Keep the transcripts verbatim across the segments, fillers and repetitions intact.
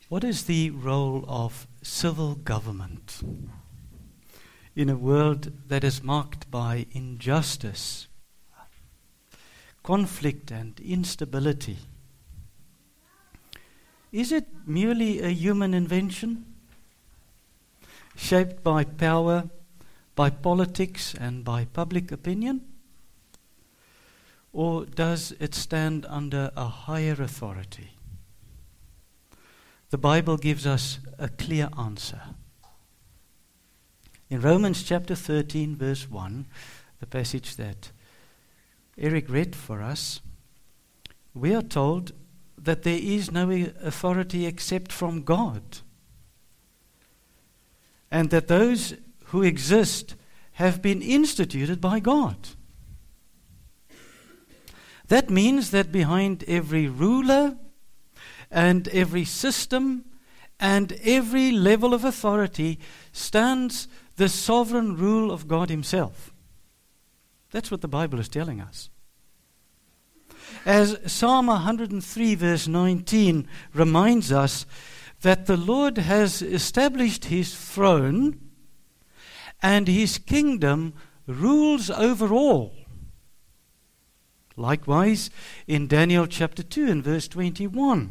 What is the role of civil government in a world that is marked by injustice, conflict, and instability? Is it merely a human invention, shaped by power, by politics, and by public opinion? Or does it stand under a higher authority? The Bible gives us a clear answer. In Romans chapter thirteen, verse one, the passage that Eric read for us, we are told that there is no authority except from God, and that those who exist have been instituted by God. That means that behind every ruler and every system and every level of authority stands the sovereign rule of God Himself. That's what the Bible is telling us. As Psalm one hundred three verse nineteen reminds us that the Lord has established His throne and His kingdom rules over all. Likewise, in Daniel chapter two and verse twenty-one,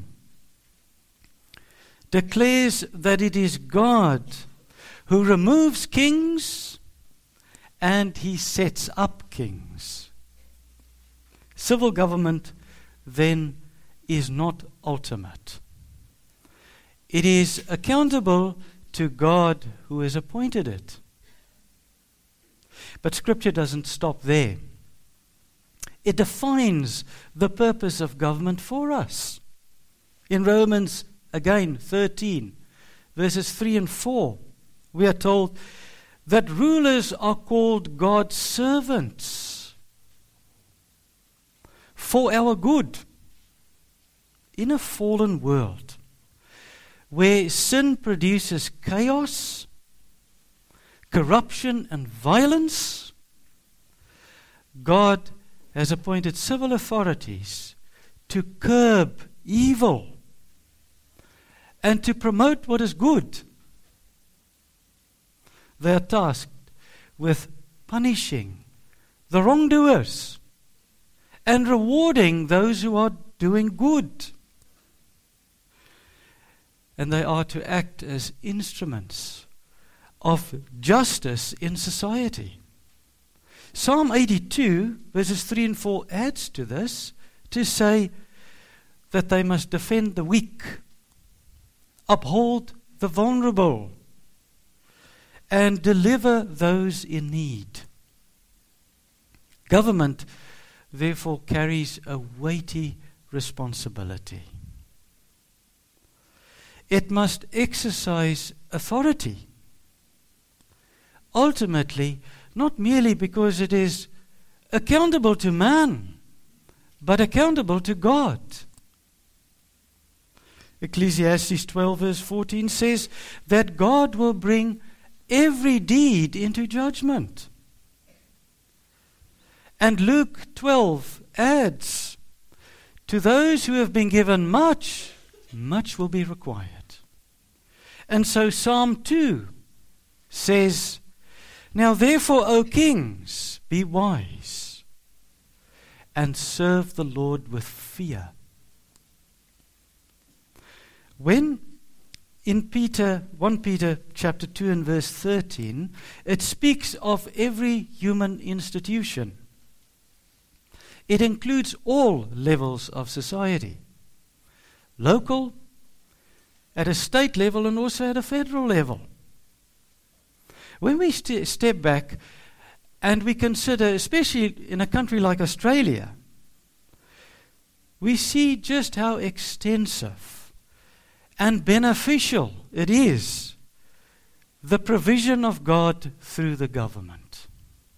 declares that it is God who removes kings and He sets up kings. Civil government, then, is not ultimate. It is accountable to God who has appointed it. But Scripture doesn't stop there. It defines the purpose of government for us. In Romans, again, thirteen, verses three and four, we are told that rulers are called God's servants for our good. In a fallen world where sin produces chaos, corruption, and violence, God has appointed civil authorities to curb evil and to promote what is good. They are tasked with punishing the wrongdoers and rewarding those who are doing good. And they are to act as instruments of justice in society. Psalm eighty-two, verses three and four adds to this to say that they must defend the weak, uphold the vulnerable, and deliver those in need. Government, therefore, carries a weighty responsibility. It must exercise authority, ultimately, not merely because it is accountable to man, but accountable to God. Ecclesiastes twelve verse fourteen says that God will bring every deed into judgment. And Luke twelve adds, to those who have been given much, much will be required. And so Psalm two says, now therefore, O kings, be wise, and serve the Lord with fear. When in Peter, First Peter chapter two and verse thirteen, it speaks of every human institution. It includes all levels of society, local, at a state level, and also at a federal level. When we st- step back and we consider, especially in a country like Australia, we see just how extensive and beneficial it is, the provision of God through the government.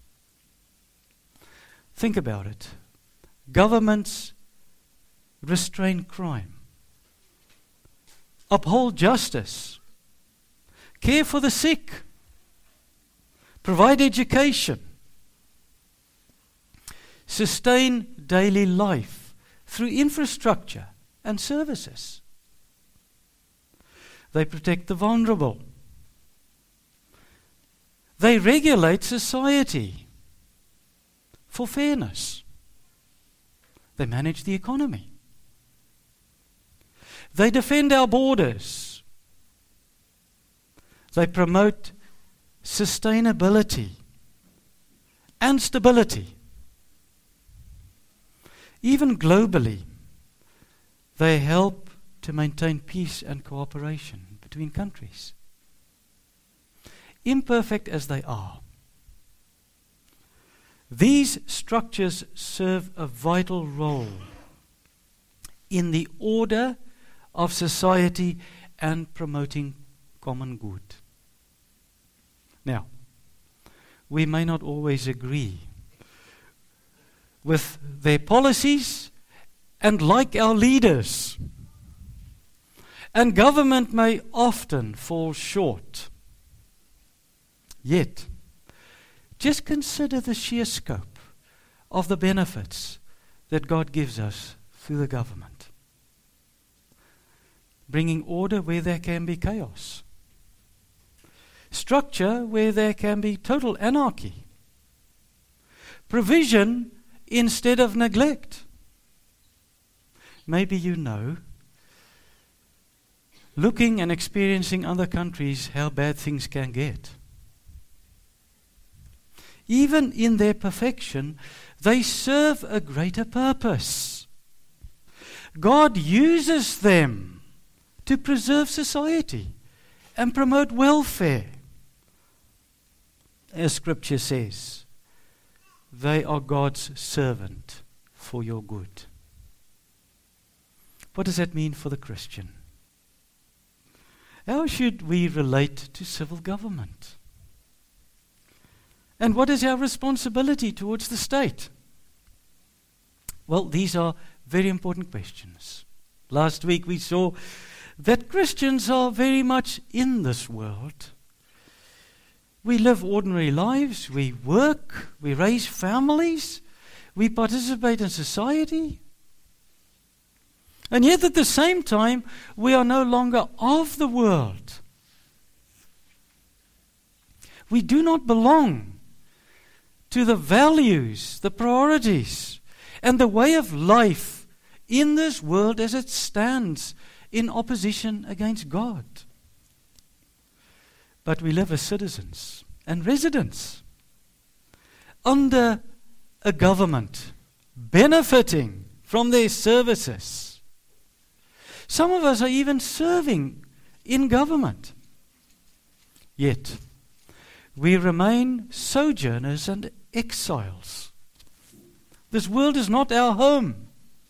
Think about it. Governments restrain crime, uphold justice, care for the sick, provide education, sustain daily life through infrastructure and services. They protect the vulnerable. They regulate society for fairness. They manage the economy. They defend our borders. They promote sustainability and stability. Even globally, they help to maintain peace and cooperation between countries. Imperfect as they are, these structures serve a vital role in the order of society and promoting common good. Now, we may not always agree with their policies and like our leaders, and government may often fall short. Yet, just consider the sheer scope of the benefits that God gives us through the government. Bringing order where there can be chaos. Structure where there can be total anarchy. Provision instead of neglect. Maybe you know, looking and experiencing other countries, how bad things can get. Even in their perfection, they serve a greater purpose. God uses them to preserve society and promote welfare. As Scripture says, they are God's servant for your good. What does that mean for the Christian? How should we relate to civil government? And what is our responsibility towards the state? Well, these are very important questions. Last week we saw that Christians are very much in this world. We live ordinary lives, we work, we raise families, we participate in society. And yet at the same time, we are no longer of the world. We do not belong to the values, the priorities, and the way of life in this world as it stands in opposition against God. But we live as citizens and residents under a government benefiting from their services. Some of us are even serving in government. Yet, we remain sojourners and exiles. This world is not our home.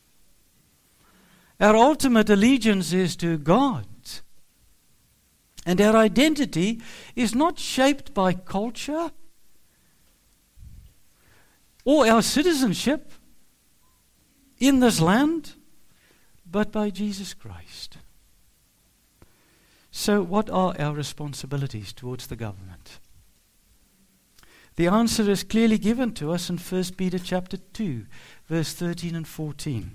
Our ultimate allegiance is to God. And our identity is not shaped by culture or our citizenship in this land, but by Jesus Christ. So what are our responsibilities towards the government? The answer is clearly given to us in First Peter chapter two, verse thirteen and fourteen.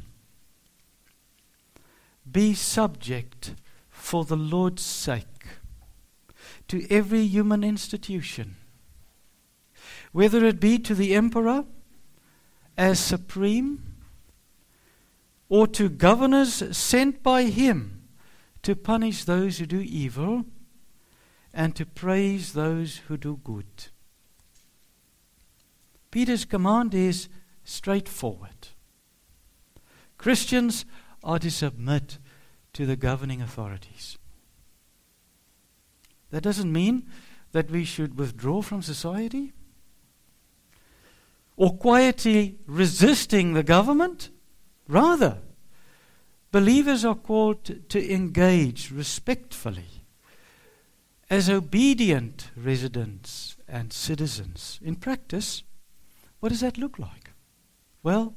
Be subject for the Lord's sake to every human institution, whether it be to the emperor as supreme, or to governors sent by him to punish those who do evil and to praise those who do good. Peter's command is straightforward. Christians are to submit to the governing authorities. That doesn't mean that we should withdraw from society or quietly resisting the government. Rather, believers are called to, to engage respectfully as obedient residents and citizens. In practice, what does that look like? Well,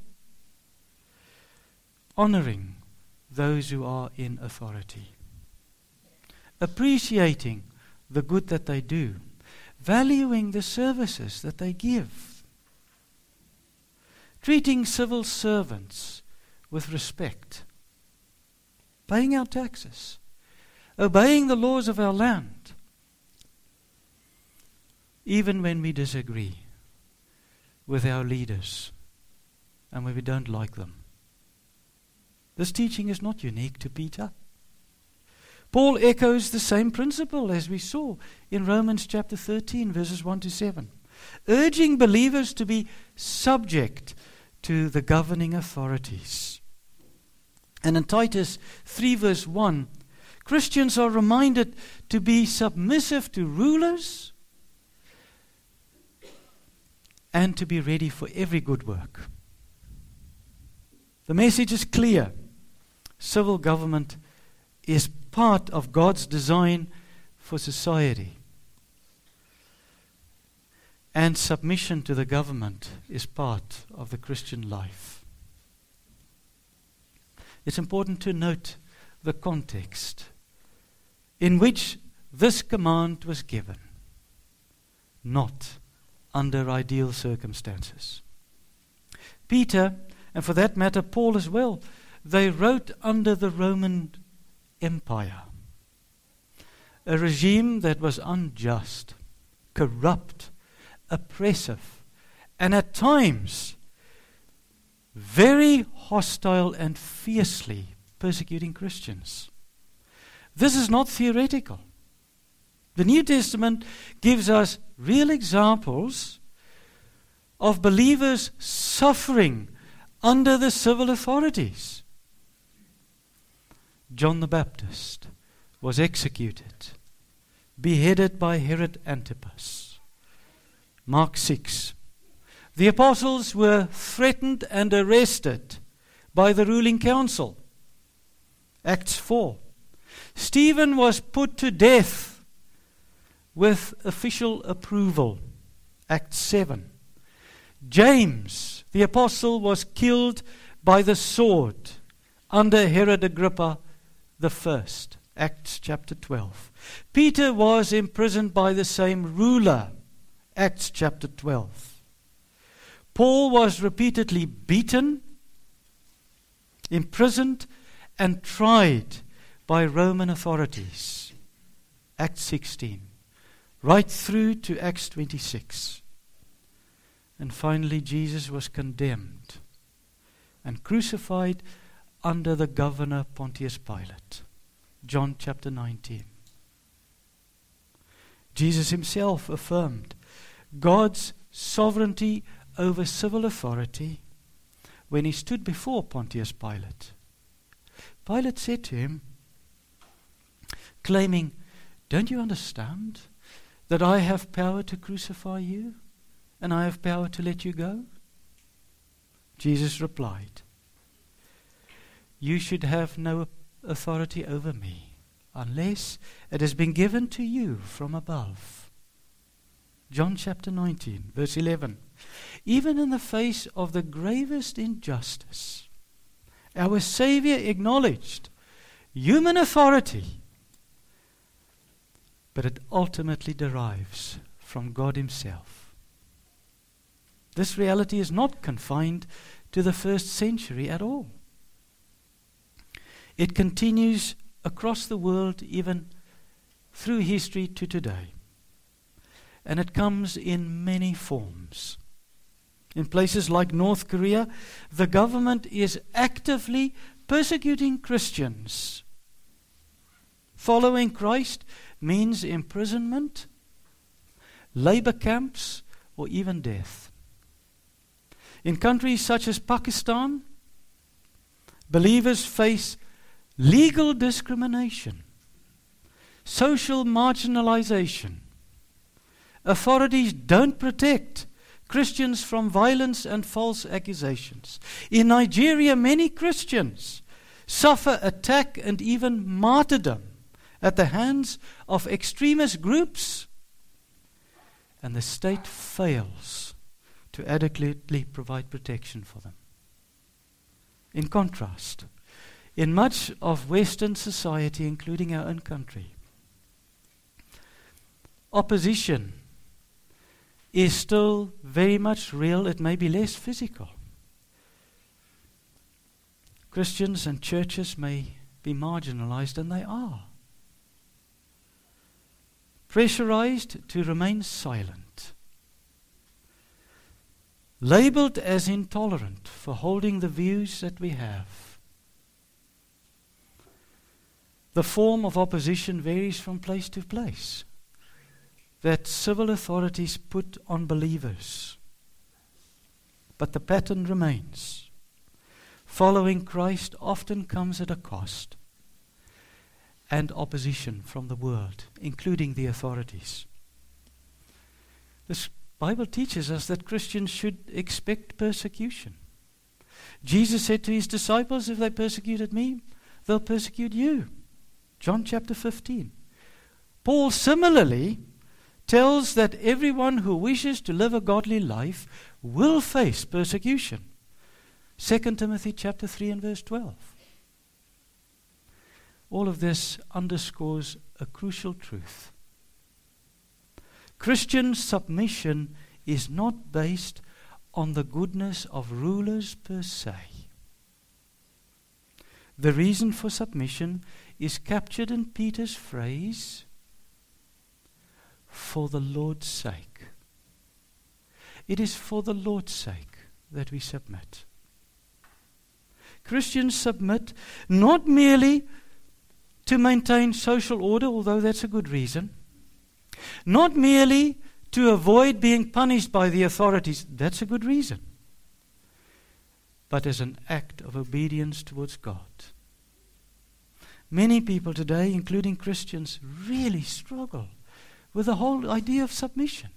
honoring those who are in authority, appreciating the good that they do, valuing the services that they give, treating civil servants with respect, paying our taxes, obeying the laws of our land, even when we disagree with our leaders and when we don't like them. This teaching is not unique to Peter. Paul echoes the same principle as we saw in Romans chapter thirteen, verses one to seven, urging believers to be subject to the governing authorities. And in Titus three, verse one, Christians are reminded to be submissive to rulers and to be ready for every good work. The message is clear. Civil government is part of God's design for society. And submission to the government is part of the Christian life. It's important to note the context in which this command was given, not under ideal circumstances. Peter, and for that matter Paul as well, they wrote under the Roman Empire, a regime that was unjust, corrupt, oppressive, and at times very hostile and fiercely persecuting Christians. This is not theoretical. The New Testament gives us real examples of believers suffering under the civil authorities. John the Baptist was executed, beheaded by Herod Antipas. Mark six. The apostles were threatened and arrested by the ruling council. Acts four. Stephen was put to death with official approval. Acts seven. James, the apostle, was killed by the sword under Herod Agrippa the first. Acts chapter twelve. Peter was imprisoned by the same ruler. Acts chapter twelve. Paul was repeatedly beaten, imprisoned, and tried by Roman authorities. Acts sixteen. Right through to Acts twenty-six. And finally, Jesus was condemned and crucified under the governor Pontius Pilate. John chapter nineteen. Jesus himself affirmed God's sovereignty over civil authority when he stood before Pontius Pilate. Pilate said to him, claiming, "Don't you understand that I have power to crucify you and I have power to let you go?" Jesus replied, "You should have no authority over me unless it has been given to you from above." John chapter nineteen, verse eleven. Even in the face of the gravest injustice, our Savior acknowledged human authority, but it ultimately derives from God himself. This reality is not confined to the first century at all. It continues across the world, even through history to today. And it comes in many forms. In places like North Korea, the government is actively persecuting Christians. Following Christ means imprisonment, labor camps, or even death. In countries such as Pakistan, believers face legal discrimination, social marginalization. Authorities don't protect Christians from violence and false accusations. In Nigeria, many Christians suffer attack and even martyrdom at the hands of extremist groups, and the state fails to adequately provide protection for them. In contrast, in much of Western society, including our own country, opposition is still very much real. It may be less physical. Christians and churches may be marginalized, and they are. pressurized to remain silent, labeled as intolerant for holding the views that we have. The form of opposition varies from place to place that civil authorities put on believers. But the pattern remains. Following Christ often comes at a cost and opposition from the world, including the authorities. The Bible teaches us that Christians should expect persecution. Jesus said to his disciples, if they persecuted me, they'll persecute you. John chapter fifteen. Paul similarly tells that everyone who wishes to live a godly life will face persecution. Second Timothy chapter three and verse twelve. All of this underscores a crucial truth. Christian submission is not based on the goodness of rulers per se. The reason for submission is captured in Peter's phrase, for the Lord's sake. It is for the Lord's sake that we submit. Christians submit not merely to maintain social order, although that's a good reason, not merely to avoid being punished by the authorities, that's a good reason, but as an act of obedience towards God. Many people today, including Christians, really struggle with the whole idea of submission.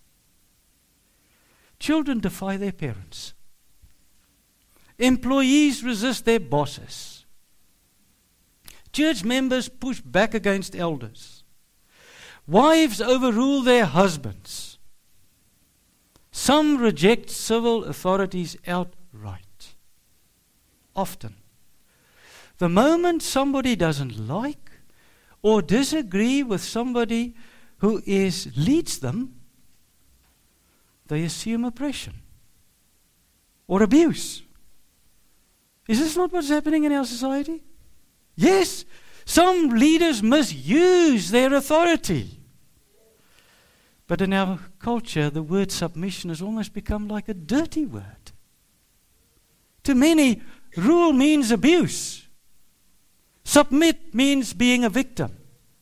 Children defy their parents. Employees resist their bosses. Church members push back against elders. Wives overrule their husbands. Some reject civil authorities outright. Often, the moment somebody doesn't like or disagree with somebody who is leads them, they assume oppression or abuse. Is this not what's happening in our society? Yes, some leaders misuse their authority. But in our culture, the word submission has almost become like a dirty word. To many, rule means abuse. Submit means being a victim.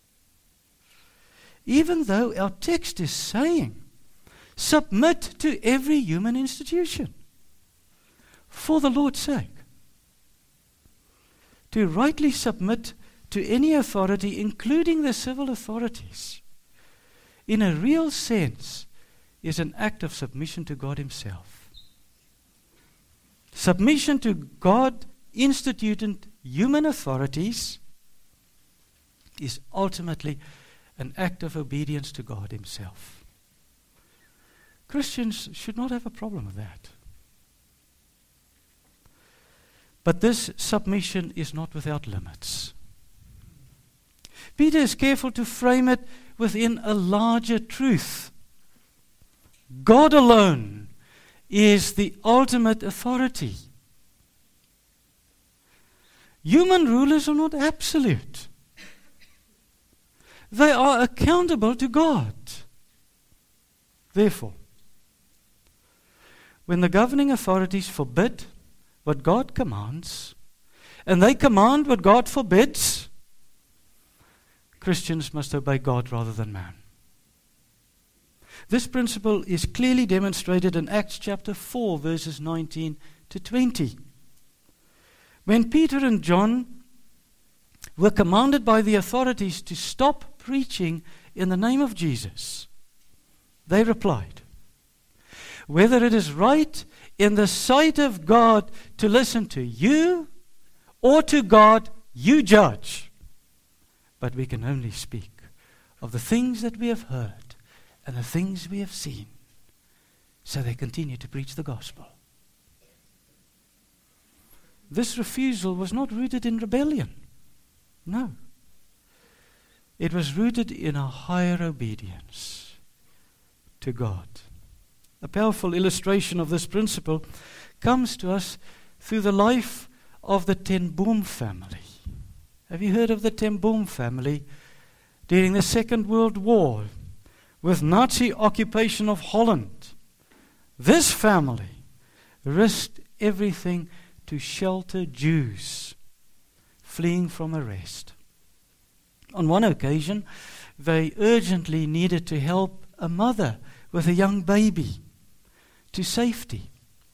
Even though our text is saying, submit to every human institution for the Lord's sake. To rightly submit to any authority, including the civil authorities, in a real sense, is an act of submission to God Himself. Submission to God-instituted human authorities is ultimately an act of obedience to God Himself. Christians should not have a problem with that. But this submission is not without limits. Peter is careful to frame it within a larger truth. God alone is the ultimate authority. Human rulers are not absolute. They are accountable to God. Therefore, when the governing authorities forbid what God commands, and they command what God forbids, Christians must obey God rather than man. This principle is clearly demonstrated in Acts chapter four, verses nineteen to twenty. When Peter and John were commanded by the authorities to stop preaching in the name of Jesus, they replied, "Whether it is right in the sight of God to listen to you or to God, you judge. But we can only speak of the things that we have heard and the things we have seen." So they continue to preach the gospel. This refusal was not rooted in rebellion. No. It was rooted in a higher obedience to God. A powerful illustration of this principle comes to us through the life of the Ten Boom family. Have you heard of the Ten Boom family during the Second World War with Nazi occupation of Holland. This family risked everything to shelter Jews fleeing from arrest. On one occasion, they urgently needed to help a mother with a young baby to safety.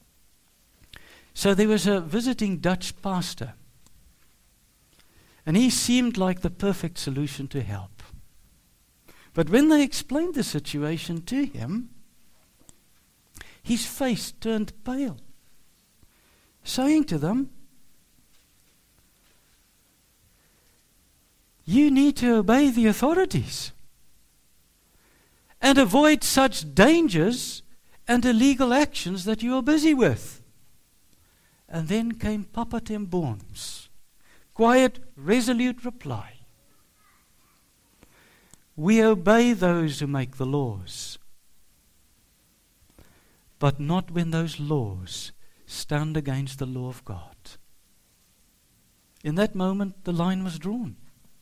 So there was a visiting Dutch pastor, and he seemed like the perfect solution to help. But when they explained the situation to him, his face turned pale, saying to them, "You need to obey the authorities and avoid such dangers and illegal actions that you are busy with." And then came Papa ten Boom's quiet, resolute reply: "We obey those who make the laws, but not when those laws stand against the law of God." In that moment, the line was drawn.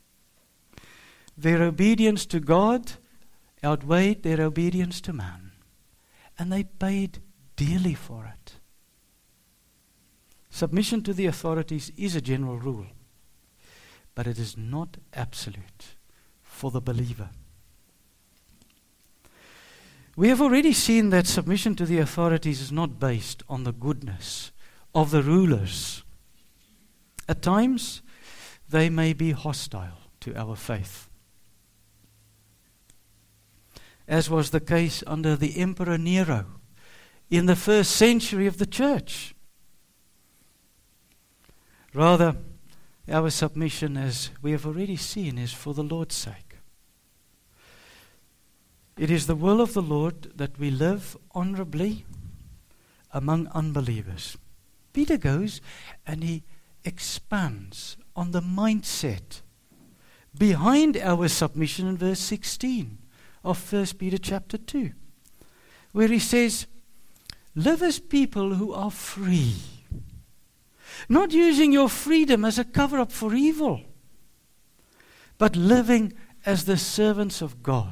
Their obedience to God outweighed their obedience to man, and they paid dearly for it. Submission to the authorities is a general rule, but it is not absolute for the believer. We have already seen that submission to the authorities is not based on the goodness of the rulers. At times, they may be hostile to our faith, as was the case under the Emperor Nero in the first century of the church. Rather, our submission, as we have already seen, is for the Lord's sake. It is the will of the Lord that we live honorably among unbelievers. Peter goes and he expands on the mindset behind our submission in verse sixteen of First Peter chapter two, where he says, "Live as people who are free, not using your freedom as a cover-up for evil, but living as the servants of God."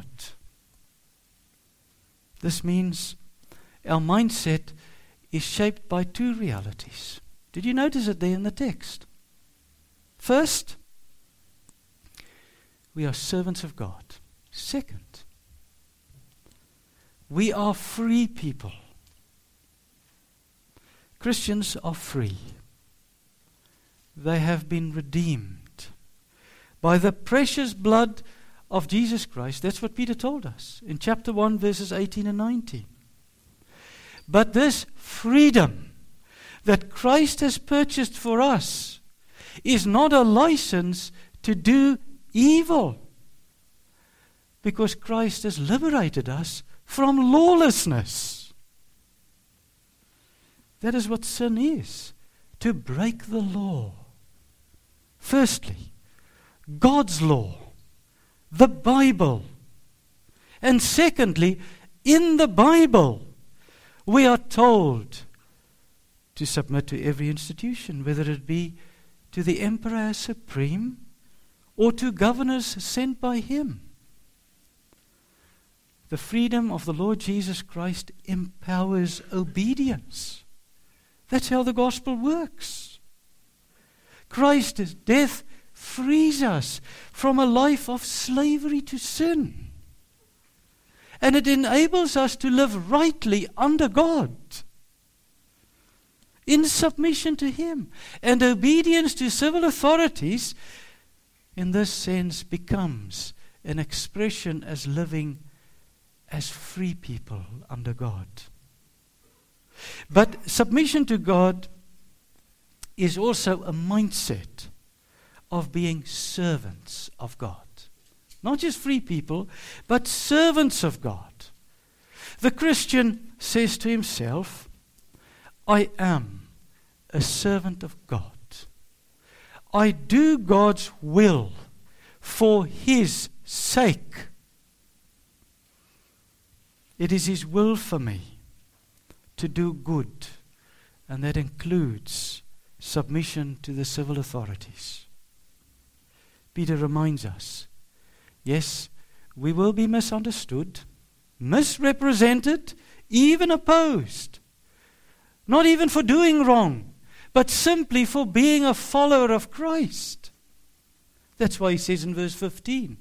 This means our mindset is shaped by two realities. Did you notice it there in the text? First, we are servants of God. Second, we are free people. Christians are free. They have been redeemed by the precious blood of Jesus Christ. That's what Peter told us in chapter one, verses eighteen and nineteen. But this freedom that Christ has purchased for us is not a license to do evil, because Christ has liberated us from lawlessness. That is what sin is, to break the law. Firstly, God's law, the Bible. And secondly, in the Bible, we are told to submit to every institution, whether it be to the emperor as supreme or to governors sent by him. The freedom of the Lord Jesus Christ empowers obedience. That's how the gospel works. Christ's death frees us from a life of slavery to sin, and it enables us to live rightly under God, in submission to Him. And obedience to civil authorities, in this sense, becomes an expression as living as free people under God. But submission to God is also a mindset of being servants of God. Not just free people, but servants of God. The Christian says to himself, I am a servant of God. I do God's will for His sake. It is His will for me to do good, and that includes submission to the civil authorities. Peter reminds us, Yes, we will be misunderstood, misrepresented, even opposed. Not even for doing wrong, but simply for being a follower of Christ. That's why he says in verse fifteen,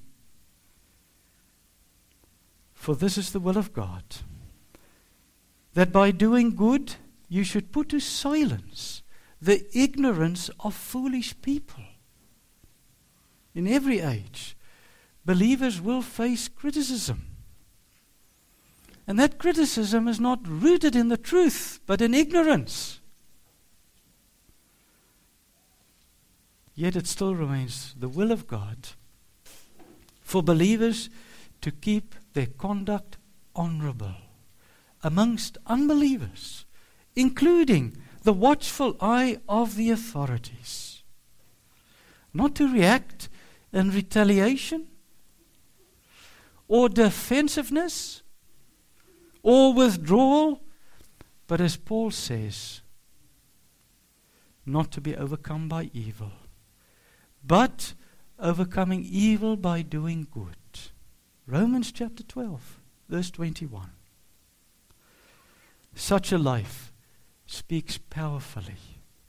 "For this is the will of God, that by doing good you should put to silence the ignorance of foolish people." In every age, believers will face criticism. And that criticism is not rooted in the truth, but in ignorance. Yet it still remains the will of God for believers to keep their conduct honorable amongst unbelievers, including the watchful eye of the authorities. Not to react in retaliation or defensiveness or withdrawal, but as Paul says, not to be overcome by evil, but overcoming evil by doing good. Romans chapter twelve, verse twenty-one. Such a life speaks powerfully.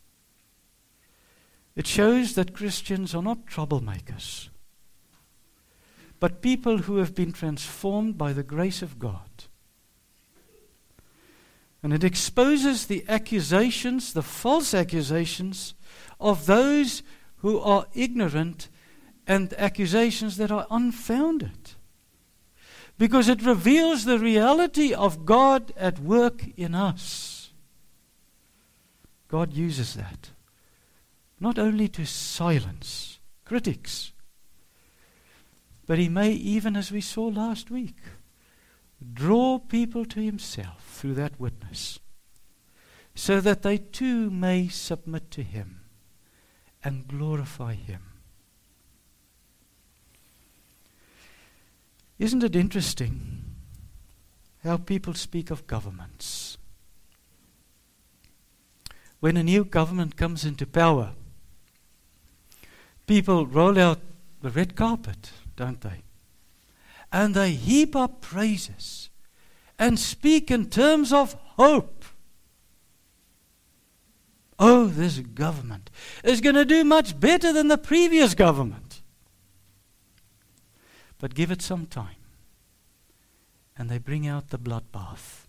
It shows that Christians are not troublemakers, but people who have been transformed by the grace of God. And it exposes the accusations, the false accusations of those who are ignorant and accusations that are unfounded. Because it reveals the reality of God at work in us. God uses that not only to silence critics, but He may, even as we saw last week, draw people to Himself through that witness, so that they too may submit to Him and glorify Him. Isn't it interesting how people speak of governments? When a new government comes into power, people roll out the red carpet, don't they? And they heap up praises and speak in terms of hope. Oh, this government is going to do much better than the previous government. But give it some time, and they bring out the bloodbath.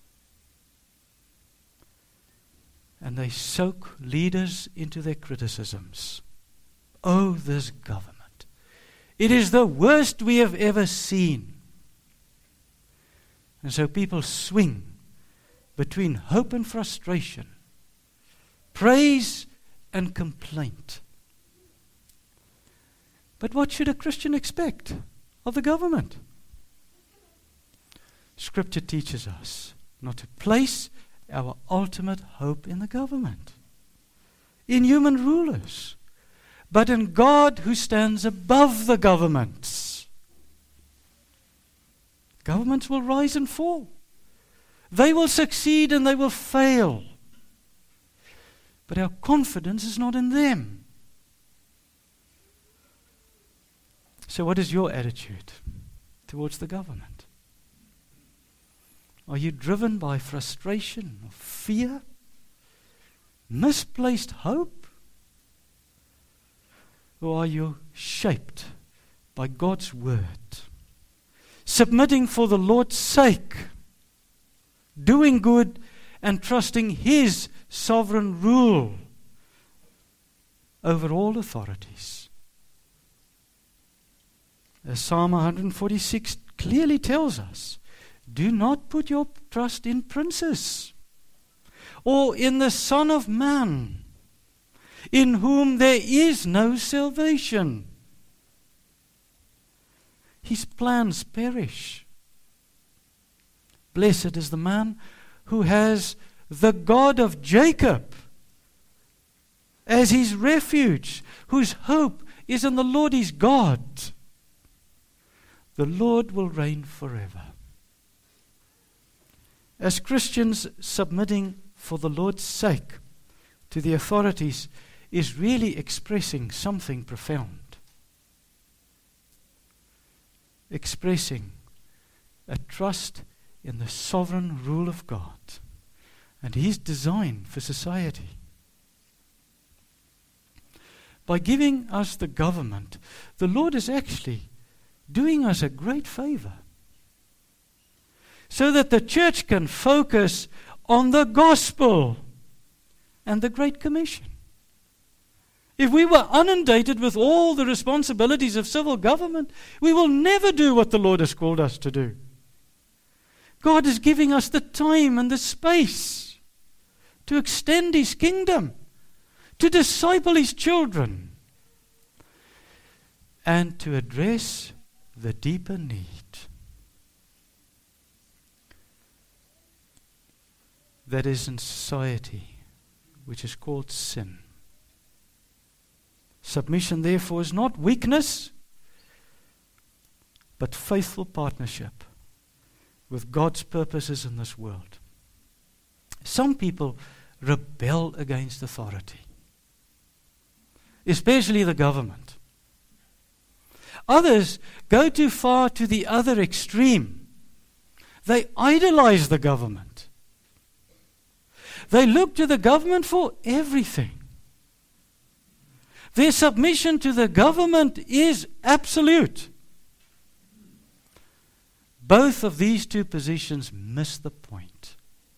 And they soak leaders into their criticisms. Oh, this government. It is the worst we have ever seen. And so people swing between hope and frustration, praise and complaint. But what should a Christian expect of the government? Scripture teaches us not to place our ultimate hope in the government, in human rulers, but in God who stands above the governments. Governments will rise and fall. They will succeed and they will fail. But our confidence is not in them. So what is your attitude towards the government? Are you driven by frustration or fear? Misplaced hope? Or are you shaped by God's word? Submitting for the Lord's sake, doing good and trusting His sovereign rule over all authorities. As Psalm one forty-six clearly tells us, do not put your trust in princes or in the Son of Man, in whom there is no salvation. His plans perish. Blessed is the man who has the God of Jacob as his refuge, whose hope is in the Lord his God. The Lord will reign forever. As Christians, submitting for the Lord's sake to the authorities is really expressing something profound. expressing a trust in the sovereign rule of God and His design for society. By giving us the government, the Lord is actually doing us a great favor, so that the church can focus on the gospel and the Great Commission. If we were inundated with all the responsibilities of civil government, we will never do what the Lord has called us to do. God is giving us the time and the space to extend His kingdom, to disciple His children, and to address the deeper need. That is in society, which is called sin. Submission, therefore, is not weakness, but faithful partnership with God's purposes in this world. Some people rebel against authority, especially the government. Others go too far to the other extreme. They idolize the government. They look to the government for everything. Their submission to the government is absolute. Both of these two positions miss the point.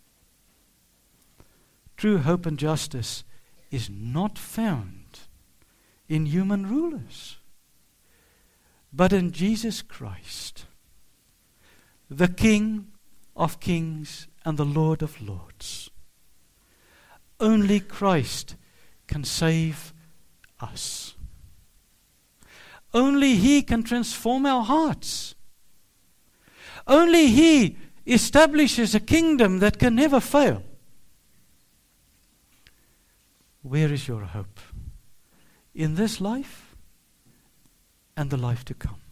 True hope and justice is not found in human rulers, but in Jesus Christ, the King of kings and the Lord of lords. Only Christ can save us. Only He can transform our hearts. Only He establishes a kingdom that can never fail. Where is your hope? In this life and the life to come.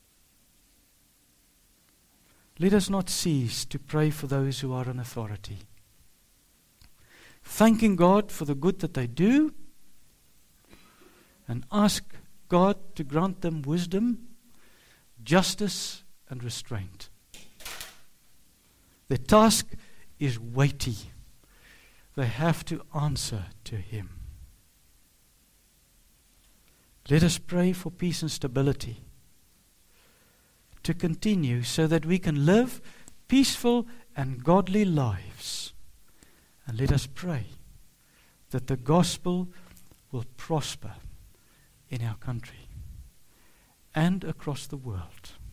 Let us not cease to pray for those who are in authority, thanking God for the good that they do, and ask God to grant them wisdom, justice, and restraint. Their task is weighty. They have to answer to Him. Let us pray for peace and stability to continue so that we can live peaceful and godly lives. And let us pray that the gospel will prosper in our country and across the world.